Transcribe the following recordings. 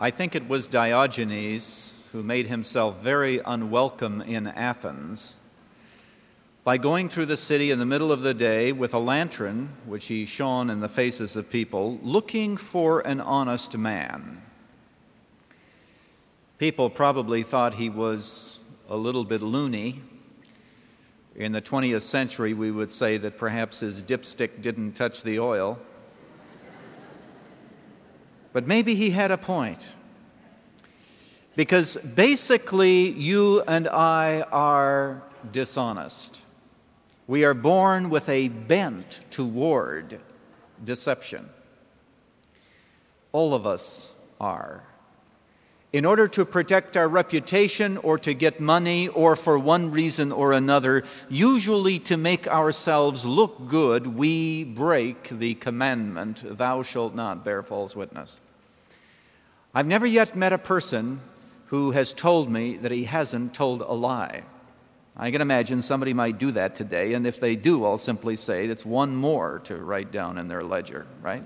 I think it was Diogenes who made himself very unwelcome in Athens by going through the city in the middle of the day with a lantern, which he shone in the faces of people, looking for an honest man. People probably thought he was a little bit loony. In the 20th century, we would say that perhaps his dipstick didn't touch the oil. But maybe he had a point. Because basically, you and I are dishonest. We are born with a bent toward deception. All of us are. In order to protect our reputation or to get money or for one reason or another, usually to make ourselves look good, we break the commandment, thou shalt not bear false witness. I've never yet met a person who has told me that he hasn't told a lie. I can imagine somebody might do that today, and if they do, I'll simply say it's one more to write down in their ledger, right?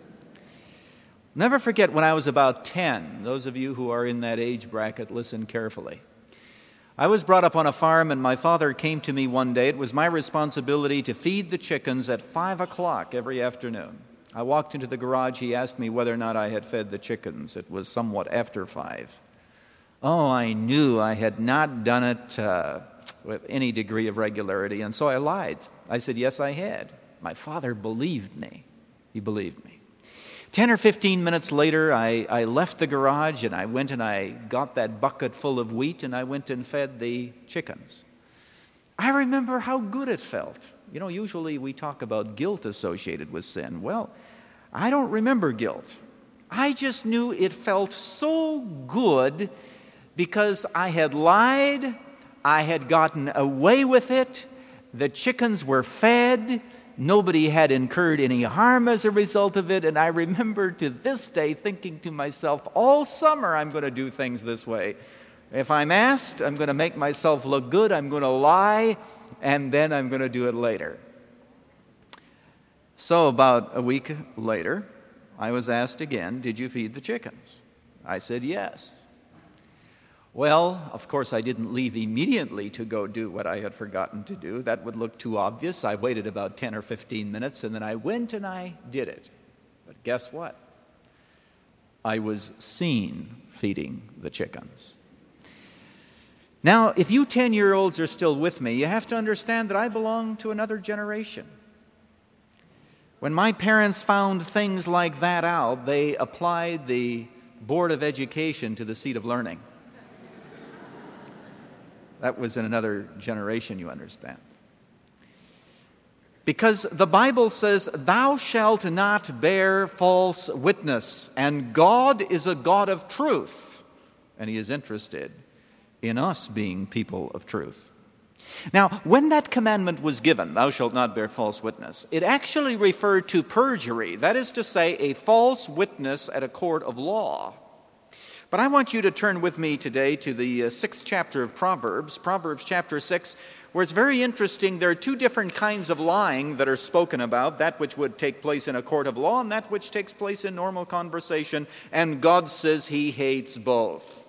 Never forget when I was about 10. Those of you who are in that age bracket, listen carefully. I was brought up on a farm, and my father came to me one day. It was my responsibility to feed the chickens at 5 o'clock every afternoon. I walked into the garage. He asked me whether or not I had fed the chickens. It was somewhat after 5. Oh, I knew I had not done it with any degree of regularity, and so I lied. I said, yes, I had. My father believed me. He believed me. 10 or 15 minutes later, I left the garage and I went and I got that bucket full of wheat and I went and fed the chickens. I remember how good it felt. You know, usually we talk about guilt associated with sin. Well, I don't remember guilt. I just knew it felt so good because I had lied, I had gotten away with it, the chickens were fed, nobody had incurred any harm as a result of it, and I remember to this day thinking to myself, all summer I'm going to do things this way. If I'm asked, I'm going to make myself look good, I'm going to lie, and then I'm going to do it later. So about a week later, I was asked again, did you feed the chickens? I said yes. Well, of course, I didn't leave immediately to go do what I had forgotten to do. That would look too obvious. I waited about 10 or 15 minutes, and then I went and I did it. But guess what? I was seen feeding the chickens. Now, if you 10-year-olds are still with me, you have to understand that I belong to another generation. When my parents found things like that out, they applied the Board of Education to the seat of learning. That was in another generation, you understand. Because the Bible says, thou shalt not bear false witness, and God is a God of truth, and He is interested in us being people of truth. Now, when that commandment was given, thou shalt not bear false witness, it actually referred to perjury, that is to say, a false witness at a court of law. But I want you to turn with me today to the 6th chapter of Proverbs, Proverbs chapter 6, where it's very interesting. There are two different kinds of lying that are spoken about, that which would take place in a court of law and that which takes place in normal conversation, and God says He hates both.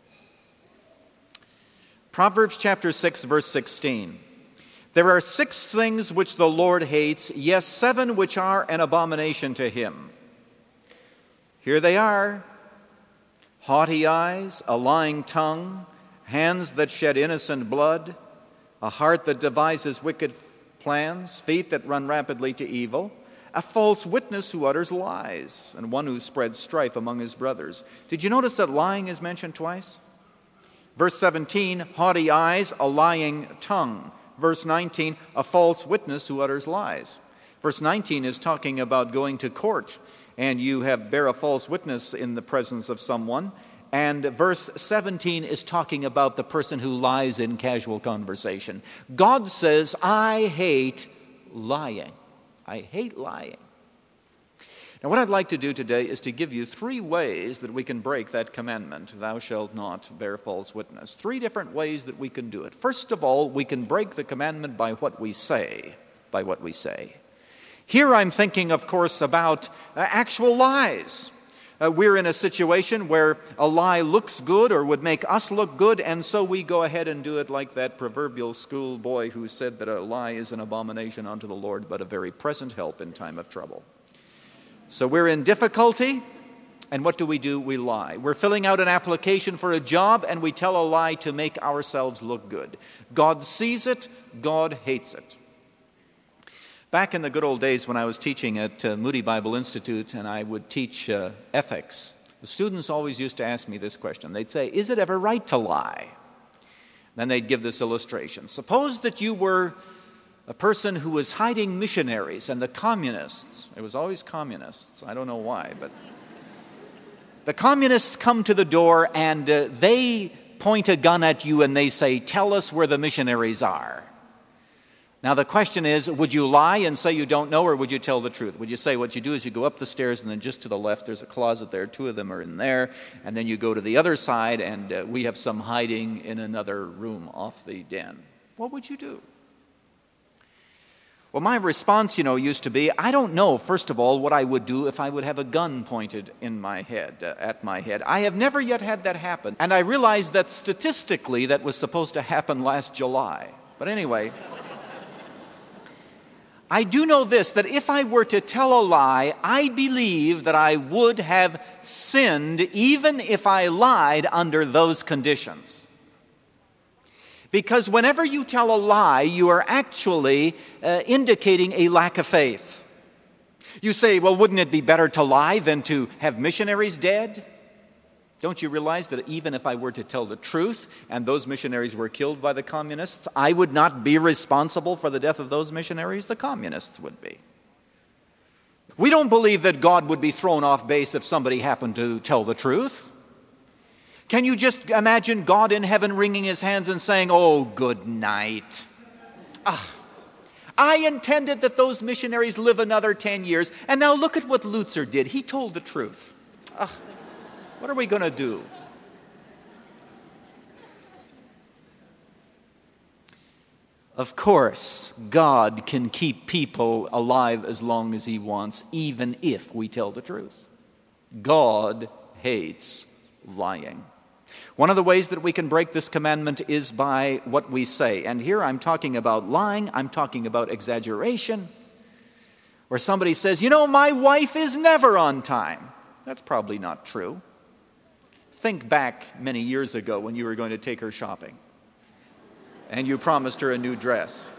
Proverbs chapter 6, verse 16. There are 6 things which the Lord hates, yes, 7 which are an abomination to Him. Here they are. Haughty eyes, a lying tongue, hands that shed innocent blood, a heart that devises wicked plans, feet that run rapidly to evil, a false witness who utters lies, and one who spreads strife among his brothers. Did you notice that lying is mentioned twice? Verse 17, haughty eyes, a lying tongue. Verse 19, a false witness who utters lies. Verse 19 is talking about going to court, and you bear a false witness in the presence of someone. And verse 17 is talking about the person who lies in casual conversation. God says, I hate lying. I hate lying. Now, what I'd like to do today is to give you 3 ways that we can break that commandment, thou shalt not bear false witness. 3 different ways that we can do it. First of all, we can break the commandment by what we say, Here I'm thinking, of course, about actual lies. We're in a situation where a lie looks good or would make us look good, and so we go ahead and do it like that proverbial schoolboy who said that a lie is an abomination unto the Lord, but a very present help in time of trouble. So we're in difficulty, and what do? We lie. We're filling out an application for a job, and we tell a lie to make ourselves look good. God sees it. God hates it. Back in the good old days when I was teaching at Moody Bible Institute and I would teach ethics, the students always used to ask me this question. They'd say, is it ever right to lie? Then they'd give this illustration. Suppose that you were a person who was hiding missionaries and the communists, it was always communists, I don't know why, but the communists come to the door and they point a gun at you and they say, tell us where the missionaries are. Now the question is, would you lie and say you don't know, or would you tell the truth? Would you say what you do is you go up the stairs and then just to the left there's a closet there, 2 of them are in there, and then you go to the other side and we have some hiding in another room off the den? What would you do? Well, my response, used to be, I don't know, first of all, what I would do if I would have a gun pointed in my head, at my head. I have never yet had that happen, and I realized that statistically that was supposed to happen last July. But anyway, I do know this, that if I were to tell a lie, I believe that I would have sinned even if I lied under those conditions. Because whenever you tell a lie, you are actually indicating a lack of faith. You say, well, wouldn't it be better to lie than to have missionaries dead? Don't you realize that even if I were to tell the truth and those missionaries were killed by the communists, I would not be responsible for the death of those missionaries? The communists would be. We don't believe that God would be thrown off base if somebody happened to tell the truth. Can you just imagine God in heaven wringing his hands and saying, oh, good night. I intended that those missionaries live another 10 years, and now look at what Lutzer did. He told the truth. What are we going to do? Of course, God can keep people alive as long as he wants, even if we tell the truth. God hates lying. One of the ways that we can break this commandment is by what we say. And here I'm talking about lying. I'm talking about exaggeration. Where somebody says, my wife is never on time. That's probably not true. Think back many years ago when you were going to take her shopping and you promised her a new dress.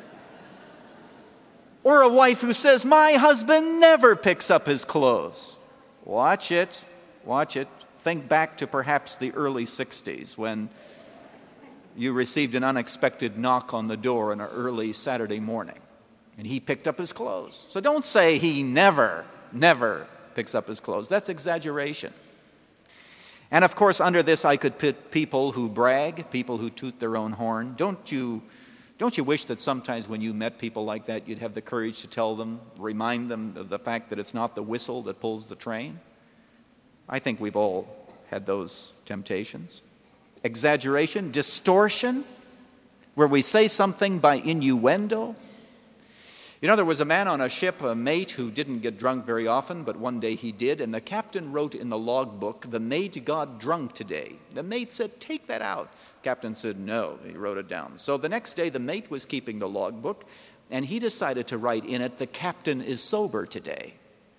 Or a wife who says, my husband never picks up his clothes. Watch it. Think back to perhaps the early 60s when you received an unexpected knock on the door on an early Saturday morning and he picked up his clothes. So don't say he never picks up his clothes. That's exaggeration. And of course, under this, I could put people who brag, people who toot their own horn. Don't you wish that sometimes when you met people like that, you'd have the courage to tell them, remind them of the fact that it's not the whistle that pulls the train? I think we've all had those temptations. Exaggeration, distortion, where we say something by innuendo. There was a man on a ship, a mate, who didn't get drunk very often, but one day he did, and the captain wrote in the logbook, the mate got drunk today. The mate said, take that out. Captain said, no. He wrote it down. So the next day, the mate was keeping the logbook, and he decided to write in it, the captain is sober today.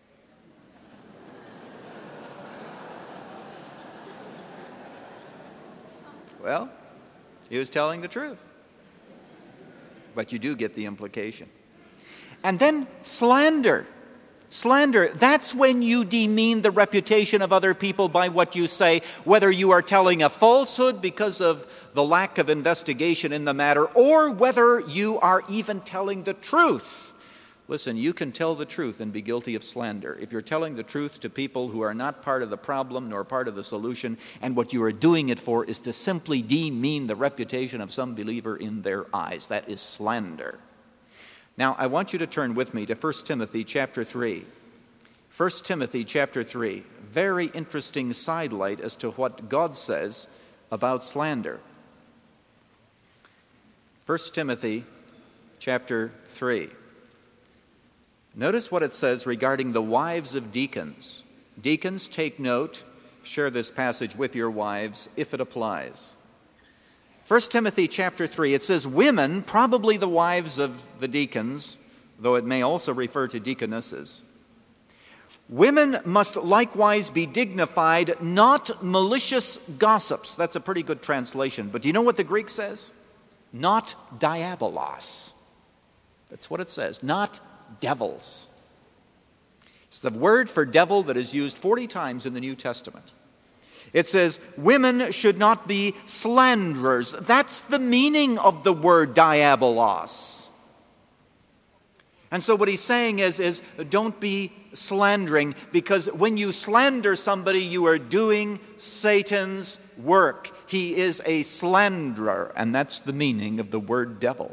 Well, he was telling the truth. But you do get the implication. And then slander. Slander, that's when you demean the reputation of other people by what you say, whether you are telling a falsehood because of the lack of investigation in the matter, or whether you are even telling the truth. Listen, you can tell the truth and be guilty of slander. If you're telling the truth to people who are not part of the problem nor part of the solution, and what you are doing it for is to simply demean the reputation of some believer in their eyes, that is slander. Now, I want you to turn with me to 1 Timothy chapter 3. 1 Timothy chapter 3. Very interesting sidelight as to what God says about slander. 1 Timothy chapter 3. Notice what it says regarding the wives of deacons. Deacons, take note. Share this passage with your wives if it applies. 1 Timothy chapter 3, it says, women, probably the wives of the deacons, though it may also refer to deaconesses, women must likewise be dignified, not malicious gossips. That's a pretty good translation. But do you know what the Greek says? Not diabolos. That's what it says, not devils. It's the word for devil that is used 40 times in the New Testament. It says, women should not be slanderers. That's the meaning of the word diabolos. And so what he's saying is don't be slandering, because when you slander somebody, you are doing Satan's work. He is a slanderer, and that's the meaning of the word devil.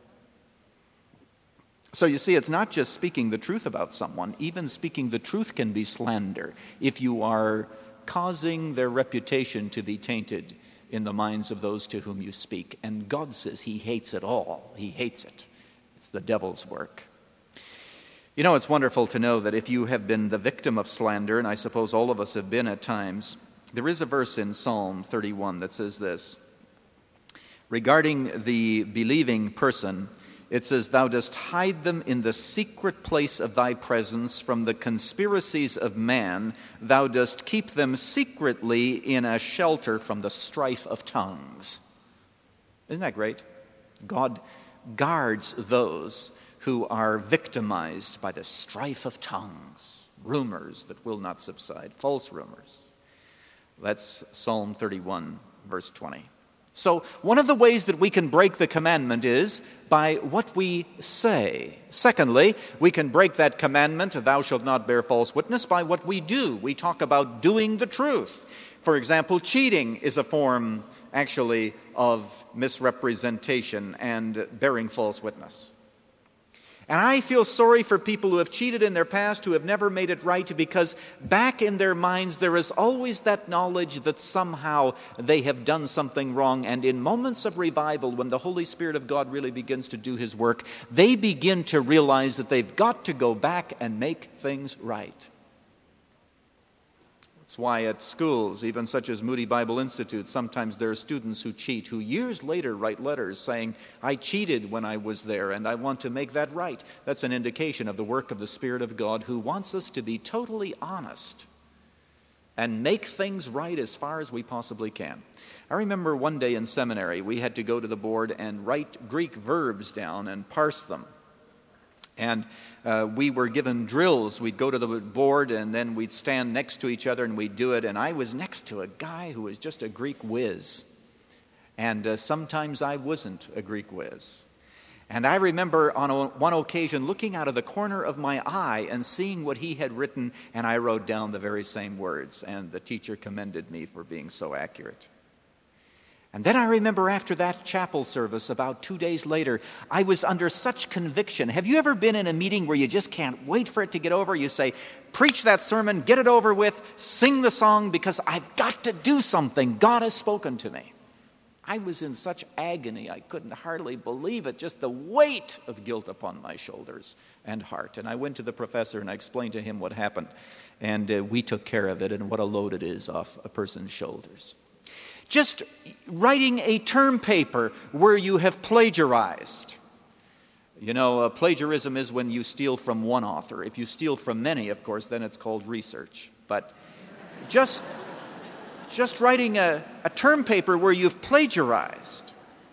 So you see, it's not just speaking the truth about someone. Even speaking the truth can be slander if you are causing their reputation to be tainted in the minds of those to whom you speak. And God says he hates it all. He hates it. It's the devil's work. You know, it's wonderful to know that if you have been the victim of slander, and I suppose all of us have been at times, there is a verse in Psalm 31 that says this. Regarding the believing person, it says, thou dost hide them in the secret place of thy presence from the conspiracies of man. Thou dost keep them secretly in a shelter from the strife of tongues. Isn't that great? God guards those who are victimized by the strife of tongues, rumors that will not subside, false rumors. That's Psalm 31, verse 20. So one of the ways that we can break the commandment is by what we say. Secondly, we can break that commandment, thou shalt not bear false witness, by what we do. We talk about doing the truth. For example, cheating is a form, actually, of misrepresentation and bearing false witness. And I feel sorry for people who have cheated in their past, who have never made it right, because back in their minds there is always that knowledge that somehow they have done something wrong. And in moments of revival, when the Holy Spirit of God really begins to do his work, they begin to realize that they've got to go back and make things right. That's why at schools, even such as Moody Bible Institute, sometimes there are students who cheat, who years later write letters saying, I cheated when I was there and I want to make that right. That's an indication of the work of the Spirit of God, who wants us to be totally honest and make things right as far as we possibly can. I remember one day in seminary, we had to go to the board and write Greek verbs down and parse them. And we were given drills. We'd go to the board and then we'd stand next to each other and we'd do it. And I was next to a guy who was just a Greek whiz. And sometimes I wasn't a Greek whiz. And I remember on one occasion looking out of the corner of my eye and seeing what he had written, and I wrote down the very same words. And the teacher commended me for being so accurate. And then I remember after that chapel service, about 2 days later, I was under such conviction. Have you ever been in a meeting where you just can't wait for it to get over? You say, preach that sermon, get it over with, sing the song, because I've got to do something. God has spoken to me. I was in such agony, I couldn't hardly believe it, just the weight of guilt upon my shoulders and heart. And I went to the professor and I explained to him what happened. And we took care of it, and what a load it is off a person's shoulders. Just writing a term paper where you have plagiarized. You know, plagiarism is when you steal from one author. If you steal from many, of course, then it's called research. But just writing a term paper where you've plagiarized.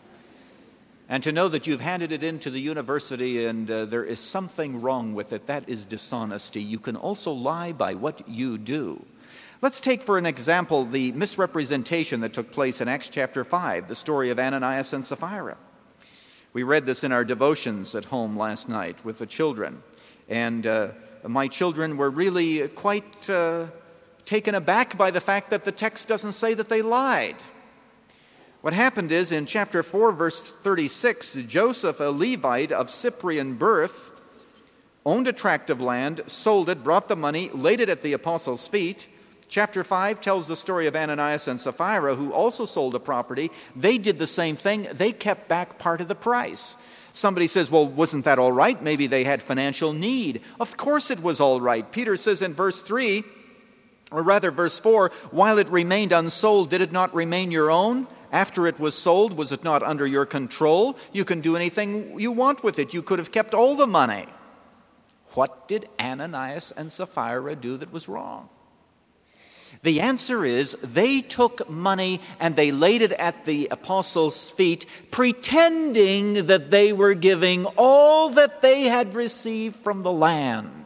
And to know that you've handed it into the university and there is something wrong with it, that is dishonesty. You can also lie by what you do. Let's take for an example the misrepresentation that took place in Acts chapter 5, the story of Ananias and Sapphira. We read this in our devotions at home last night with the children. And my children were really quite taken aback by the fact that the text doesn't say that they lied. What happened is in chapter 4, verse 36, Joseph, a Levite of Cyprian birth, owned a tract of land, sold it, brought the money, laid it at the apostles' feet. Chapter 5 tells the story of Ananias and Sapphira, who also sold a property. They did the same thing. They kept back part of the price. Somebody says, well, wasn't that all right? Maybe they had financial need. Of course it was all right. Peter says in verse 3, Or rather, verse 4, while it remained unsold, did it not remain your own? After it was sold, was it not under your control? You can do anything you want with it. You could have kept all the money. What did Ananias and Sapphira do that was wrong? The answer is they took money and they laid it at the apostles' feet, pretending that they were giving all that they had received from the land,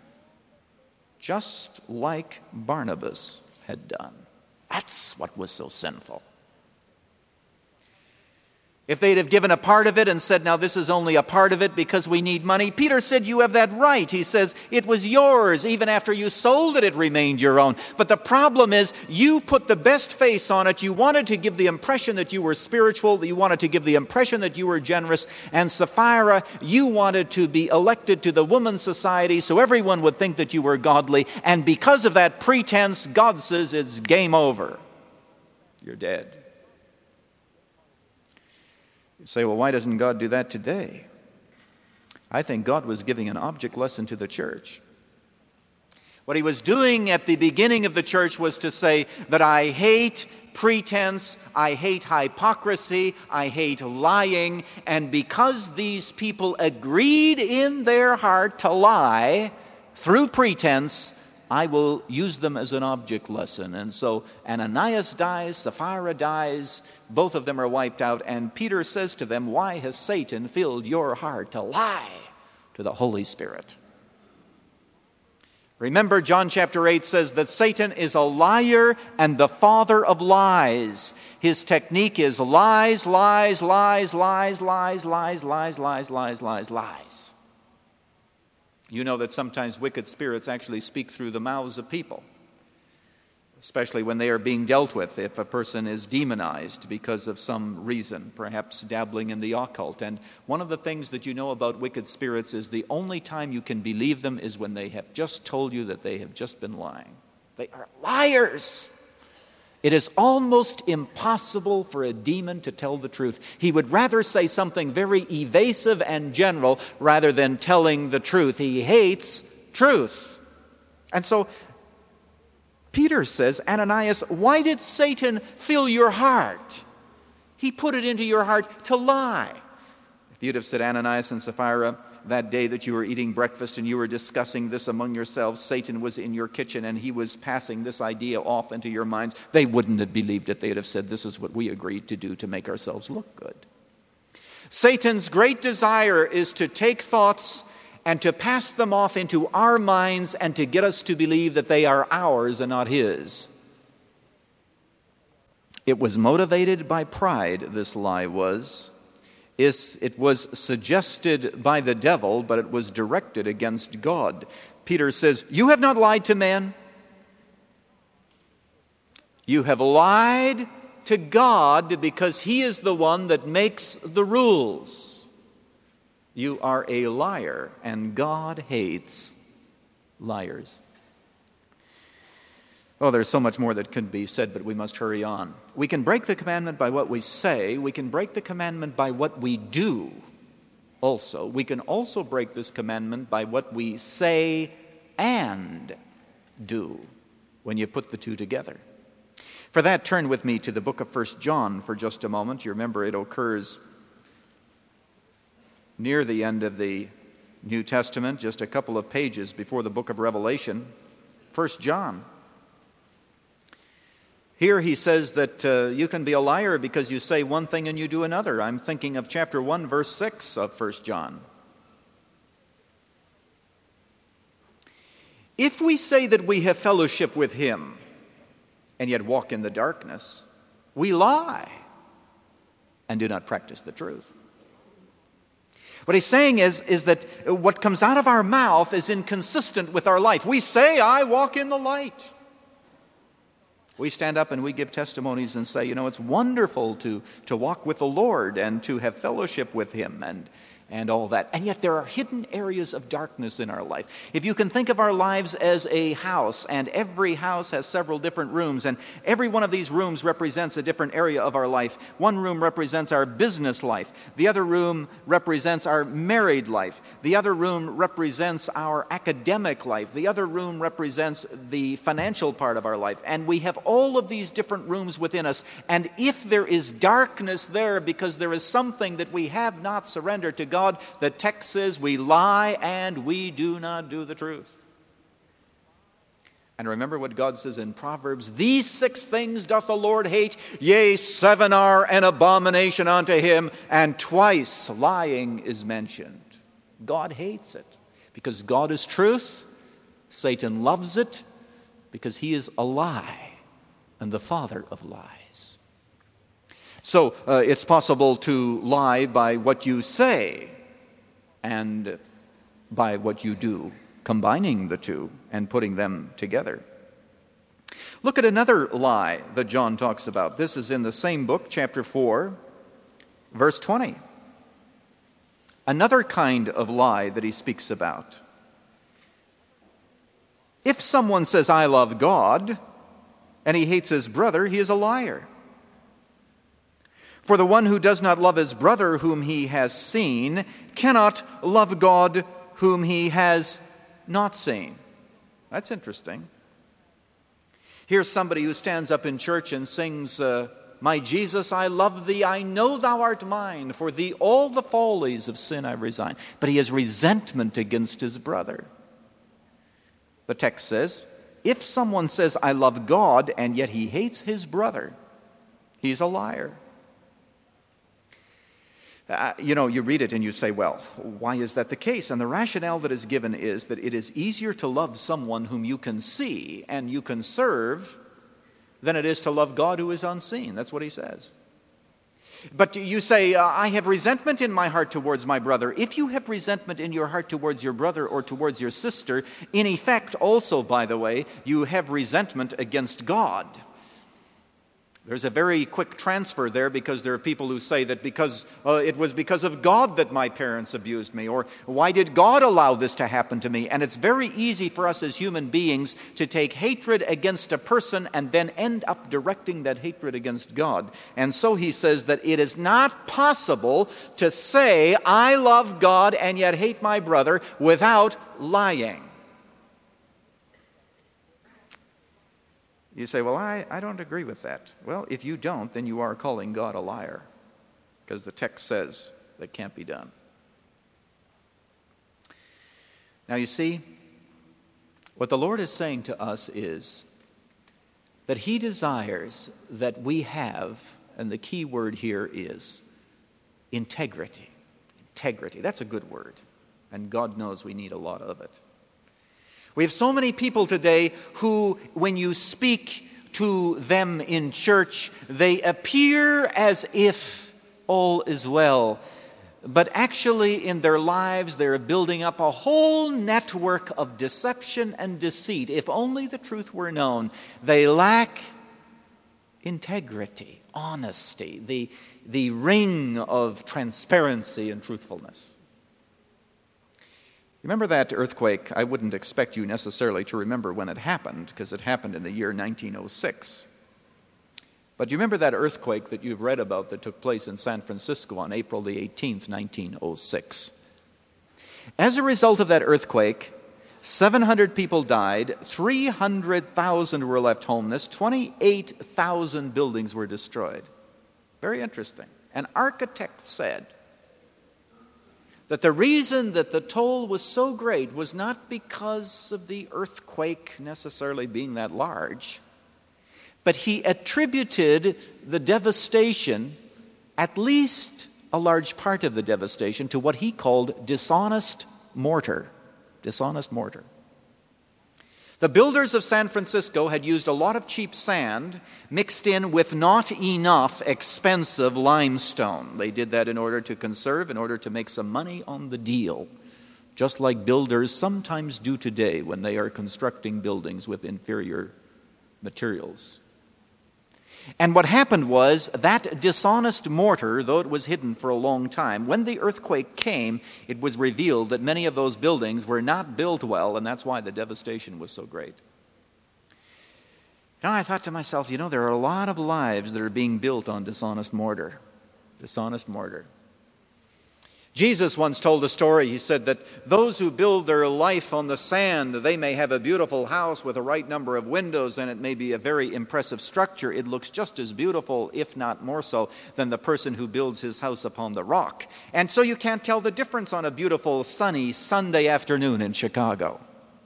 just like Barnabas had done. That's what was so sinful. If they'd have given a part of it and said, now this is only a part of it because we need money, Peter said, you have that right. He says, it was yours. Even after you sold it, it remained your own. But the problem is, you put the best face on it. You wanted to give the impression that you were spiritual. You wanted to give the impression that you were generous. And Sapphira, you wanted to be elected to the women's society so everyone would think that you were godly. And because of that pretense, God says it's game over. You're dead. You say, well, why doesn't God do that today? I think God was giving an object lesson to the church. What he was doing at the beginning of the church was to say that I hate pretense, I hate hypocrisy, I hate lying, and because these people agreed in their heart to lie through pretense, I will use them as an object lesson. And so Ananias dies, Sapphira dies, both of them are wiped out, and Peter says to them, why has Satan filled your heart to lie to the Holy Spirit? Remember, John chapter 8 says that Satan is a liar and the father of lies. His technique is lies, lies, lies, lies, lies, lies, lies, lies, lies, lies, lies. You know that sometimes wicked spirits actually speak through the mouths of people, especially when they are being dealt with. If a person is demonized because of some reason, perhaps dabbling in the occult. And one of the things that you know about wicked spirits is the only time you can believe them is when they have just told you that they have just been lying. They are liars. It is almost impossible for a demon to tell the truth. He would rather say something very evasive and general rather than telling the truth. He hates truth. And so Peter says, Ananias, why did Satan fill your heart? He put it into your heart to lie. If you'd have said, Ananias and Sapphira, that day that you were eating breakfast and you were discussing this among yourselves, Satan was in your kitchen and he was passing this idea off into your minds, they wouldn't have believed it. They'd have said, this is what we agreed to do to make ourselves look good. Satan's great desire is to take thoughts and to pass them off into our minds and to get us to believe that they are ours and not his. It was motivated by pride, this lie was. It was suggested by the devil, but it was directed against God. Peter says, you have not lied to men. You have lied to God because he is the one that makes the rules. You are a liar, and God hates liars. Oh, there's so much more that could be said, but we must hurry on. We can break the commandment by what we say. We can break the commandment by what we do also. We can also break this commandment by what we say and do when you put the two together. For that, turn with me to the book of 1 John for just a moment. You remember it occurs near the end of the New Testament, just a couple of pages before the book of Revelation. 1 John. Here he says that you can be a liar because you say one thing and you do another. I'm thinking of chapter 1, verse 6 of 1 John. If we say that we have fellowship with him and yet walk in the darkness, we lie and do not practice the truth. What he's saying is that what comes out of our mouth is inconsistent with our life. We say, I walk in the light. We stand up and we give testimonies and say, it's wonderful to walk with the Lord and to have fellowship with him. and all that. And yet there are hidden areas of darkness in our life. If you can think of our lives as a house, and every house has several different rooms, and every one of these rooms represents a different area of our life. One room represents our business life. The other room represents our married life. The other room represents our academic life. The other room represents the financial part of our life. And we have all of these different rooms within us. And if there is darkness there because there is something that we have not surrendered to God, the text says we lie and we do not do the truth. And remember what God says in Proverbs, "These 6 things doth the Lord hate, yea, 7 are an abomination unto him," and twice lying is mentioned. God hates it because God is truth. Satan loves it because he is a lie and the father of lies. So it's possible to lie by what you say and by what you do, combining the two and putting them together. Look at another lie that John talks about. This is in the same book, chapter 4, verse 20. Another kind of lie that he speaks about. If someone says, "I love God," and he hates his brother, he is a liar. For the one who does not love his brother whom he has seen cannot love God whom he has not seen. That's interesting. Here's somebody who stands up in church and sings, "My Jesus, I love thee, I know thou art mine, for thee all the follies of sin I resign." But he has resentment against his brother. The text says, if someone says, "I love God," and yet he hates his brother, he's a liar. You read it and you say, well, why is that the case? And the rationale that is given is that it is easier to love someone whom you can see and you can serve than it is to love God who is unseen. That's what he says. But you say, I have resentment in my heart towards my brother. If you have resentment in your heart towards your brother or towards your sister, in effect also, by the way, you have resentment against God. There's a very quick transfer there because there are people who say that because it was because of God that my parents abused me, or why did God allow this to happen to me? And it's very easy for us as human beings to take hatred against a person and then end up directing that hatred against God. And so he says that it is not possible to say, "I love God and yet hate my brother," without lying. You say, well, I don't agree with that. Well, if you don't, then you are calling God a liar, because the text says that can't be done. Now you see, what the Lord is saying to us is that he desires that we have, and the key word here is integrity. Integrity, that's a good word, and God knows we need a lot of it. We have so many people today who, when you speak to them in church, they appear as if all is well. But actually in their lives, they're building up a whole network of deception and deceit. If only the truth were known. They lack integrity, honesty, the ring of transparency and truthfulness. Remember that earthquake? I wouldn't expect you necessarily to remember when it happened, because it happened in the year 1906. But do you remember that earthquake that you've read about that took place in San Francisco on April the 18th, 1906? As a result of that earthquake, 700 people died, 300,000 were left homeless, 28,000 buildings were destroyed. Very interesting. An architect said that the reason that the toll was so great was not because of the earthquake necessarily being that large, but he attributed the devastation, at least a large part of the devastation, to what he called dishonest mortar. Dishonest mortar. The builders of San Francisco had used a lot of cheap sand mixed in with not enough expensive limestone. They did that in order to conserve, in order to make some money on the deal, just like builders sometimes do today when they are constructing buildings with inferior materials. And what happened was that dishonest mortar, though it was hidden for a long time, when the earthquake came, it was revealed that many of those buildings were not built well, and that's why the devastation was so great. I thought to myself, there are a lot of lives that are being built on dishonest mortar. Dishonest mortar. Jesus once told a story. He said that those who build their life on the sand, they may have a beautiful house with the right number of windows, and it may be a very impressive structure. It looks just as beautiful, if not more so, than the person who builds his house upon the rock. And so you can't tell the difference on a beautiful, sunny Sunday afternoon in Chicago.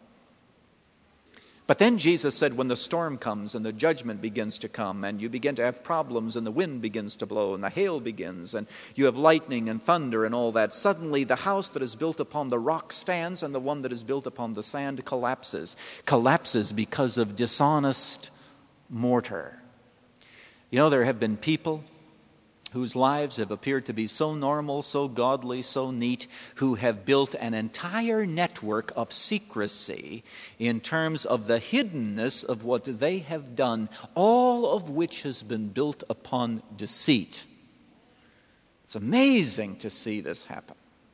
But then Jesus said, when the storm comes and the judgment begins to come and you begin to have problems and the wind begins to blow and the hail begins and you have lightning and thunder and all that, suddenly the house that is built upon the rock stands and the one that is built upon the sand collapses. Collapses because of dishonest mortar. There have been people whose lives have appeared to be so normal, so godly, so neat, who have built an entire network of secrecy in terms of the hiddenness of what they have done, all of which has been built upon deceit. It's amazing to see this happen,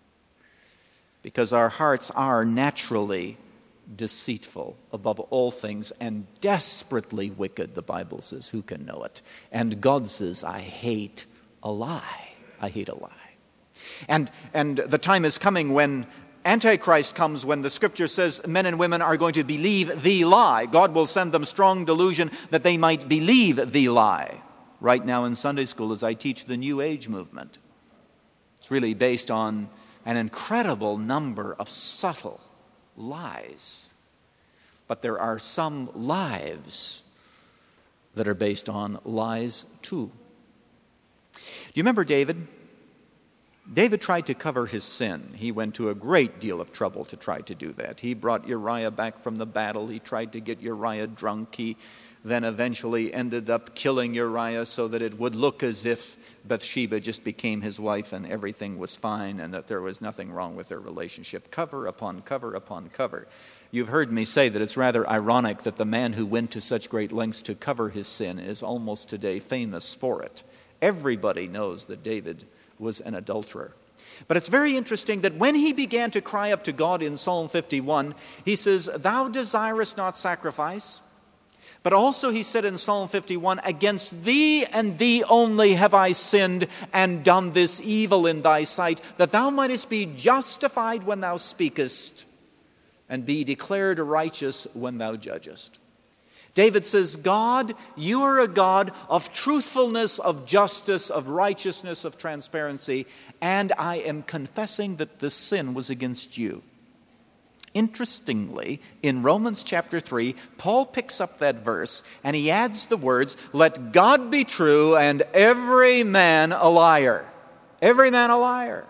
because our hearts are naturally deceitful above all things and desperately wicked, the Bible says. Who can know it? And God says, I hate a lie. I hate a lie. And the time is coming when Antichrist comes, when the Scripture says men and women are going to believe the lie. God will send them strong delusion that they might believe the lie. Right now in Sunday school, as I teach the New Age movement, it's really based on an incredible number of subtle lies. But there are some lives that are based on lies too. Do you remember David? David tried to cover his sin. He went to a great deal of trouble to try to do that. He brought Uriah back from the battle. He tried to get Uriah drunk. He then eventually ended up killing Uriah so that it would look as if Bathsheba just became his wife and everything was fine and that there was nothing wrong with their relationship. Cover upon cover upon cover. You've heard me say that it's rather ironic that the man who went to such great lengths to cover his sin is almost today famous for it. Everybody knows that David was an adulterer. But it's very interesting that when he began to cry up to God in Psalm 51, he says, Thou desirest not sacrifice. But also he said in Psalm 51, Against thee and thee only have I sinned and done this evil in thy sight, that thou mightest be justified when thou speakest and be declared righteous when thou judgest. David says, God, you are a God of truthfulness, of justice, of righteousness, of transparency, and I am confessing that this sin was against you. Interestingly, in Romans chapter 3, Paul picks up that verse and he adds the words, Let God be true and every man a liar. Every man a liar.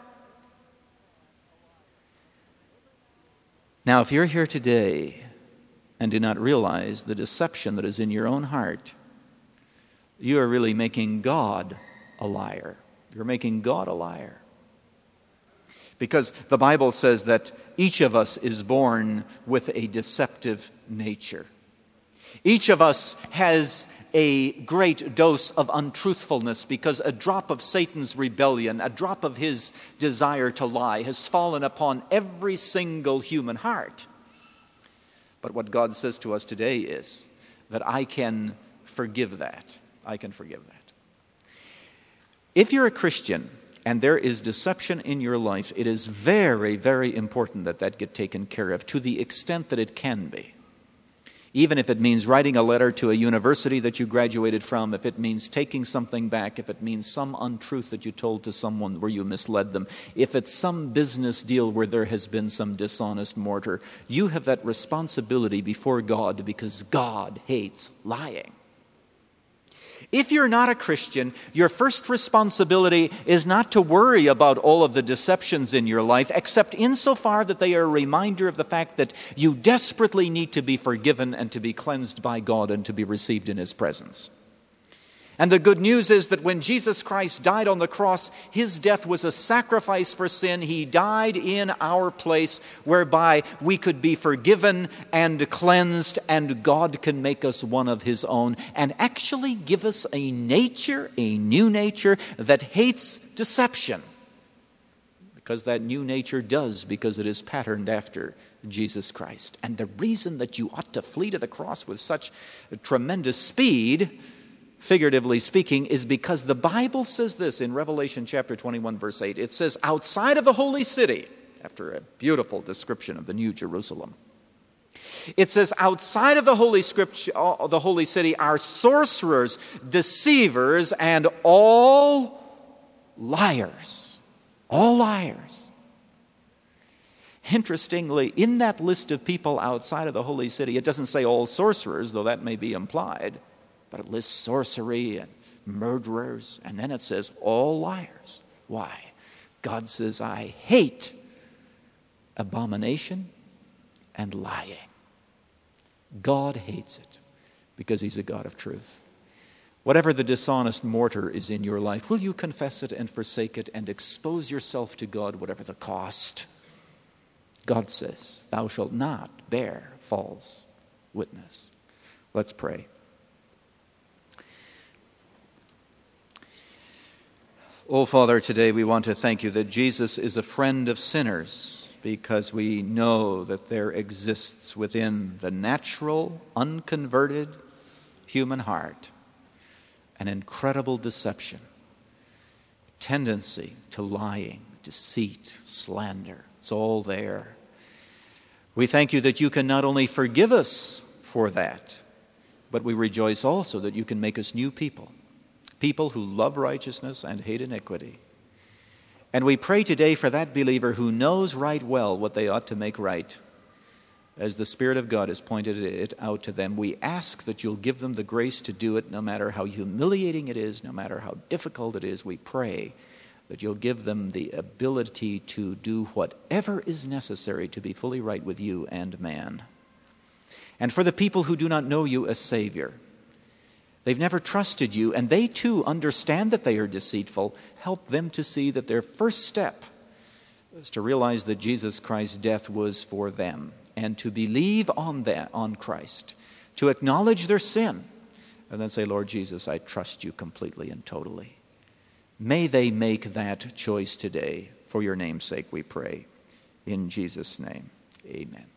Now, if you're here today and do not realize the deception that is in your own heart, you are really making God a liar. You're making God a liar. Because the Bible says that each of us is born with a deceptive nature. Each of us has a great dose of untruthfulness because a drop of Satan's rebellion, a drop of his desire to lie has fallen upon every single human heart. But what God says to us today is that I can forgive that. I can forgive that. If you're a Christian and there is deception in your life, it is very, very important that that get taken care of to the extent that it can be. Even if it means writing a letter to a university that you graduated from, if it means taking something back, if it means some untruth that you told to someone where you misled them, if it's some business deal where there has been some dishonest mortar, you have that responsibility before God because God hates lying. If you're not a Christian, your first responsibility is not to worry about all of the deceptions in your life, except insofar that they are a reminder of the fact that you desperately need to be forgiven and to be cleansed by God and to be received in His presence. And the good news is that when Jesus Christ died on the cross, his death was a sacrifice for sin. He died in our place, whereby we could be forgiven and cleansed, and God can make us one of his own and actually give us a nature, a new nature that hates deception. Because that new nature does, because it is patterned after Jesus Christ. And the reason that you ought to flee to the cross with such tremendous speed, figuratively speaking, is because the Bible says this in Revelation chapter 21, verse 8. It says, outside of the holy city, after a beautiful description of the New Jerusalem, it says, outside of the holy city are sorcerers, deceivers, and all liars. All liars. Interestingly, in that list of people outside of the holy city, it doesn't say all sorcerers, though that may be implied, but it lists sorcery and murderers, and then it says all liars. Why? God says, I hate abomination and lying. God hates it because he's a God of truth. Whatever the dishonest mortar is in your life, will you confess it and forsake it and expose yourself to God, whatever the cost? God says, thou shalt not bear false witness. Let's pray. Oh, Father, today we want to thank you that Jesus is a friend of sinners, because we know that there exists within the natural, unconverted human heart an incredible deception, tendency to lying, deceit, slander. It's all there. We thank you that you can not only forgive us for that, but we rejoice also that you can make us new people, people who love righteousness and hate iniquity. And we pray today for that believer who knows right well what they ought to make right. As the Spirit of God has pointed it out to them, we ask that you'll give them the grace to do it, no matter how humiliating it is, no matter how difficult it is. We pray that you'll give them the ability to do whatever is necessary to be fully right with you and man. And for the people who do not know you as Savior, they've never trusted you, and they too understand that they are deceitful, help them to see that their first step is to realize that Jesus Christ's death was for them, and to believe on Christ, to acknowledge their sin, and then say, Lord Jesus, I trust you completely and totally. May they make that choice today. For your name's sake we pray. In Jesus' name, amen.